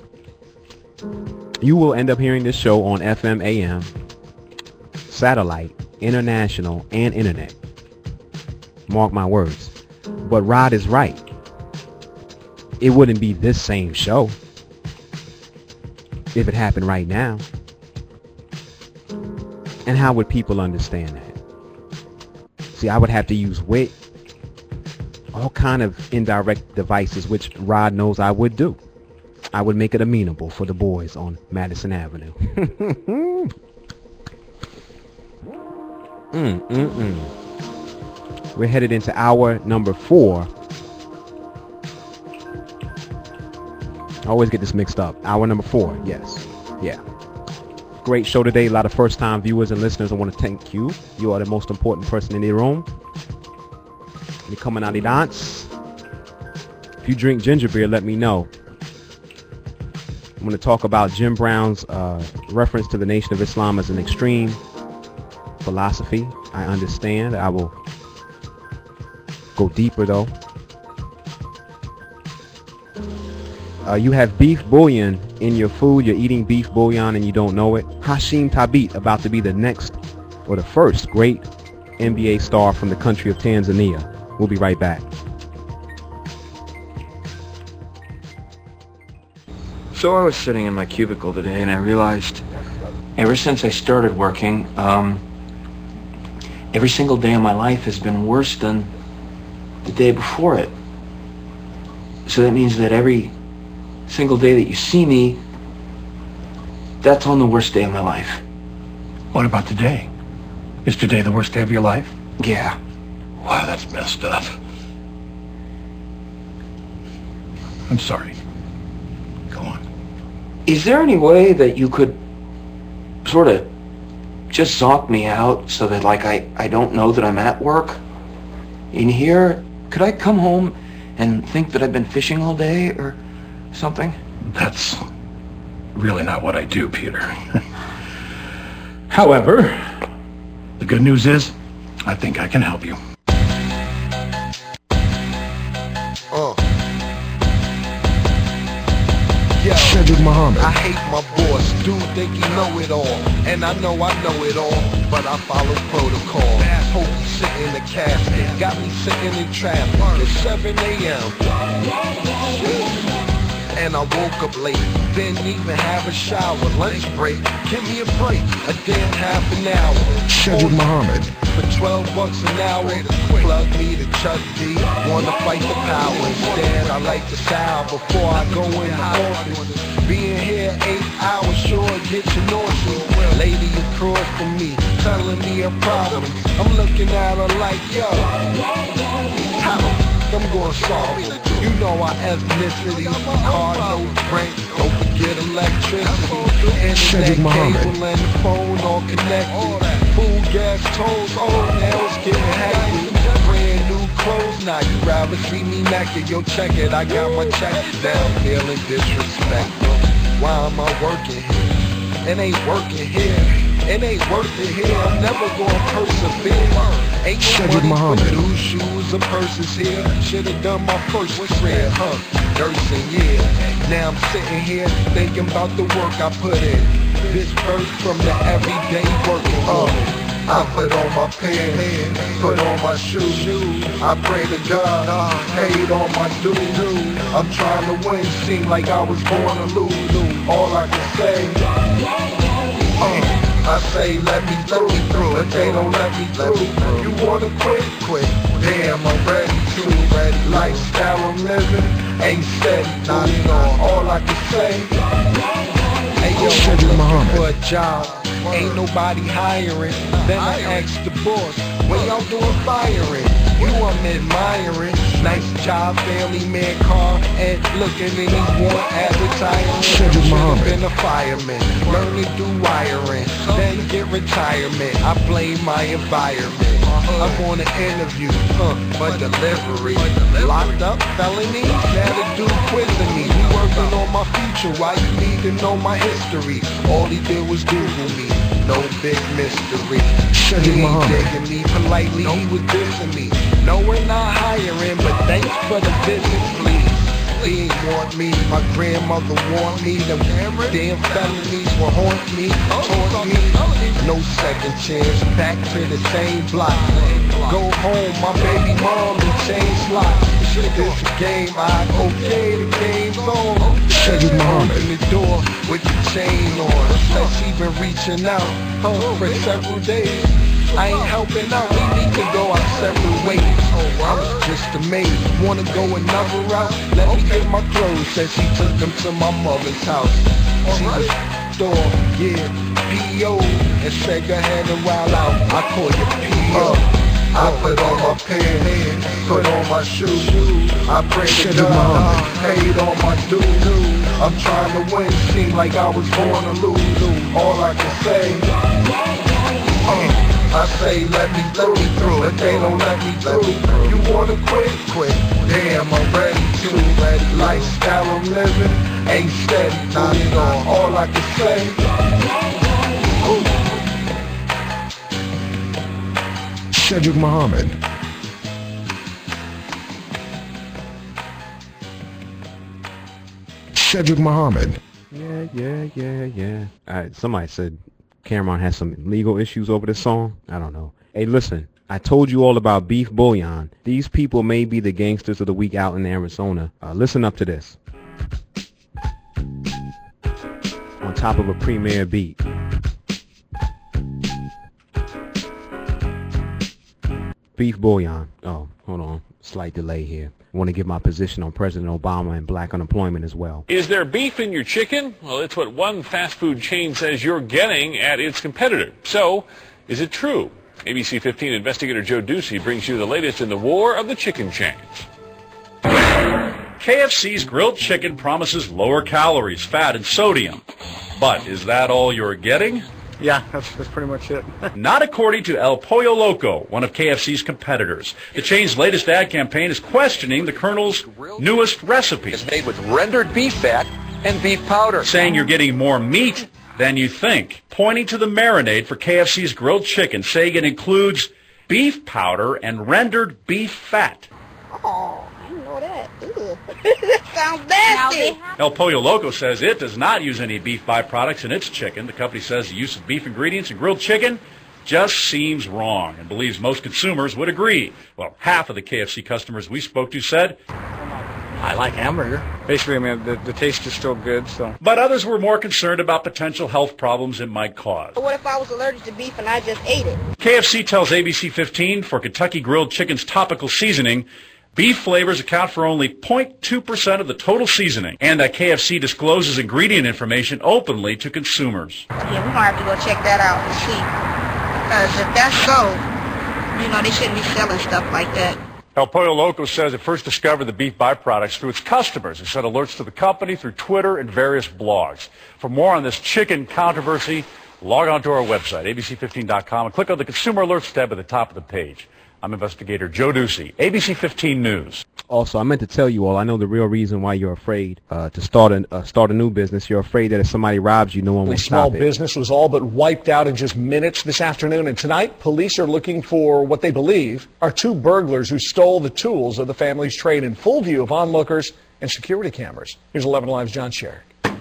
You will end up hearing this show on F M, A M, satellite, international, and internet. Mark my words. But Rod is right. It wouldn't be this same show if it happened right now. And how would people understand that? See, I would have to use wit, all kind of indirect devices, which Rod knows I would do. I would make it amenable for the boys on Madison Avenue. Mm, mm, mm. We're headed into hour number four. I always get this mixed up. Hour number four, yes. Yeah. Great show today. A lot of first-time viewers and listeners. I want to thank you. You are the most important person in the room. You're coming out of dance. If you drink ginger beer, let me know. I'm going to talk about Jim Brown's uh, reference to the Nation of Islam as an extreme philosophy. I understand. I will go deeper though. Uh, you have beef bouillon in your food. You're eating beef bouillon and you don't know it. Hashim Thabit about to be the next or the first great N B A star from the country of Tanzania. We'll be right back. So I was sitting in my cubicle today and I realized ever since I started working, um, every single day of my life has been worse than the day before it. So that means that every single day that you see me, that's on the worst day of my life. What about today? Is today the worst day of your life? Yeah. Wow, that's messed up. I'm sorry. Go on. Is there any way that you could sort of just zonk me out so that, like, I, I don't know that I'm at work in here? Could I come home and think that I've been fishing all day or something? That's really not what I do, Peter. However, the good news is, I think I can help you. Uh. Yo, Cedric Muhammad. I hate my boss. Dude think he know it all, and I know I know it all, but I follow protocol. Hope he sit in the casket, got me sitting in traffic at seven a m And I woke up late, didn't even have a shower. Lunch break, give me a break, a damn half an hour. Cedric Muhammad. For twelve bucks an hour, plug me to Chuck D. Wanna fight the power. Instead, I like the sound before I go in the office. Being here eight hours sure get you nauseous. Lady across from me, telling me a problem. I'm looking at her like, yo, how? I'm gonna solve it. You know our ethnicity, car, no rent, don't forget electricity. Internet cable and the phone all connected. Food, gas, tolls, oh, now it's getting hectic. Brand new clothes, now you rather see me naked. Yo, check it, I got my check down, feeling disrespectful. Why am I working here? It ain't working here. It ain't worth it here, I'm never gonna persevere. Ain't no money for new shoes or purses here. Should've done my first career, huh? Nursing, yeah. Now I'm sitting here thinking about the work I put in. This birth from the everyday working uh, I put on my pants, put on my shoes. I pray to God, paid all my dues. I'm trying to win, seem like I was born to lose. All I can say, uh, I say let me through, but they don't let me through. You wanna quit? Quit. Damn, I'm ready to. Ready. Lifestyle I'm living ain't steady. Not on. All I can say, hey yo, I'm looking for a job. Ain't nobody hiring. Then I asked the boss, what y'all doing firing? You I'm admiring. Nice job, family man car, and looking in these warm advertising. Should've been a fireman, learn to do wiring, then get retirement. I blame my environment. I'm on an interview, huh, for delivery. Locked up, felony, had to do quizzing me. We working on my future, why you need to know my history? All he did was Google me, no big mystery. He ain't digging me politely, he was dissing me. No, we're not hiring, but thanks for the visit, please. He ain't want me, my grandmother want me. Them damn felonies will haunt me, taunt me. No second chance, back to the same block. Go home, my baby mom and change locks. This a game, I okay, the game's on. Open the door with the chain on. Said she been reaching out, huh, for several days. I ain't helping out, we need to go our separate ways. I was just amazed, wanna go another route? Let me get my clothes, said she took them to my mother's house. She was store, yeah, P O, and said go ahead and wild out, I call you P O. I put on my pants, put on my shoes. I pray to God, paid all my dues. I'm trying to win, seem like I was born to lose. All I can say, uh, I say let me through, but they don't let me through. You wanna quit? Quit. Damn, I'm ready to. Ready. Lifestyle I'm living ain't steady. Not at all. All I can say. Ooh. Cedric Muhammad. Shedrick Muhammad. Yeah, yeah, yeah, yeah. All right, somebody said Cameron has some legal issues over this song. I don't know. Hey, listen, I told you all about beef bouillon. These people may be the gangsters of the week out in Arizona. Uh, listen up to this. On top of a premier beat. Beef bouillon. Oh, hold on. Slight delay here. I want to give my position on President Obama and black unemployment as well. Is there beef in your chicken? Well, it's what one fast food chain says you're getting at its competitor. So, is it true? A B C fifteen investigator Joe Ducey brings you the latest in the war of the chicken chains. K F C's grilled chicken promises lower calories, fat, and sodium. But is that all you're getting? Yeah, that's, that's pretty much it. Not according to El Pollo Loco, one of K F C's competitors. The chain's latest ad campaign is questioning the Colonel's newest recipe. It's made with rendered beef fat and beef powder. Saying you're getting more meat than you think. Pointing to the marinade for K F C's grilled chicken, saying it includes beef powder and rendered beef fat. Oh, I didn't know that. Ew. That sounds nasty. El Pollo Loco says it does not use any beef byproducts in its chicken. The company says the use of beef ingredients in grilled chicken just seems wrong and believes most consumers would agree. Well, half of the K F C customers we spoke to said, I like hamburger. Basically, I mean, the, the taste is still good, so. But others were more concerned about potential health problems it might cause. But what if I was allergic to beef and I just ate it? K F C tells A B C fifteen for Kentucky Grilled Chicken's topical seasoning, beef flavors account for only zero point two percent of the total seasoning, and that K F C discloses ingredient information openly to consumers. Yeah, we're going to have to go check that out and see. Because if that's so, you know, they shouldn't be selling stuff like that. El Pollo Loco says it first discovered the beef byproducts through its customers and sent alerts to the company through Twitter and various blogs. For more on this chicken controversy, log on to our website, A B C fifteen dot com, and click on the Consumer Alerts tab at the top of the page. I'm investigator Joe Ducey, A B C fifteen News. Also, I meant to tell you all, I know the real reason why you're afraid uh, to start a, uh, start a new business. You're afraid that if somebody robs you, no one will The stop small it. business was all but wiped out in just minutes this afternoon. And tonight, police are looking for what they believe are two burglars who stole the tools of the family's trade in full view of onlookers and security cameras. Here's eleven Live's John Sherrick.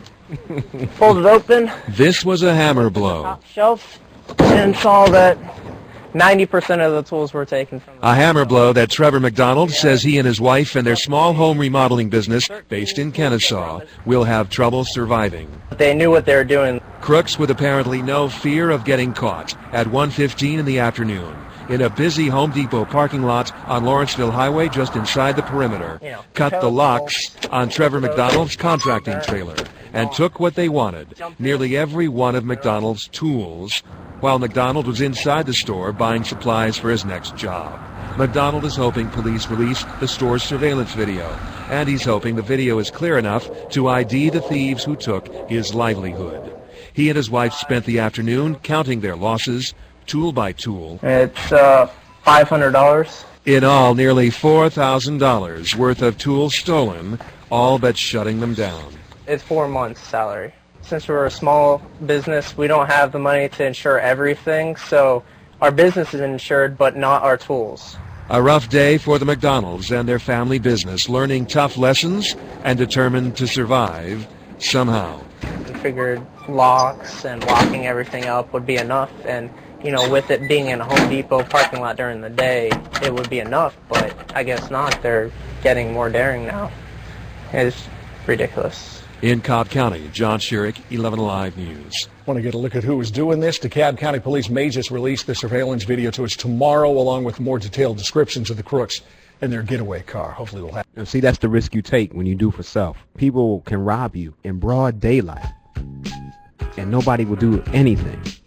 Pulled it open. This was a hammer blow. Top shelf, and saw that ninety percent of the tools were taken from A hammer blow that Trevor McDonald says he and his wife and their small home remodeling business, based in Kennesaw, will have trouble surviving. They knew what they were doing. Crooks with apparently no fear of getting caught at one fifteen in the afternoon in a busy Home Depot parking lot on Lawrenceville Highway just inside the perimeter, cut the locks on Trevor McDonald's contracting trailer and took what they wanted, nearly every one of McDonald's tools, while McDonald was inside the store buying supplies for his next job. McDonald is hoping police release the store's surveillance video, and he's hoping the video is clear enough to I D the thieves who took his livelihood. He and his wife spent the afternoon counting their losses, tool by tool. It's uh, five hundred dollars. In all, nearly four thousand dollars worth of tools stolen, all but shutting them down. It's four months' salary. Since we're a small business, we don't have the money to insure everything, so our business is insured, but not our tools. A rough day for the McDonalds and their family business, learning tough lessons and determined to survive somehow. We figured locks and locking everything up would be enough, and you know, with it being in a Home Depot parking lot during the day, it would be enough, but I guess not. They're getting more daring now. It's ridiculous. In Cobb County, John Sherrick, eleven Live News. Want to get a look at who was doing this? DeKalb County Police may just release the surveillance video to us tomorrow, along with more detailed descriptions of the crooks and their getaway car. Hopefully we'll have... See, that's the risk you take when you do for self. People can rob you in broad daylight, and nobody will do anything.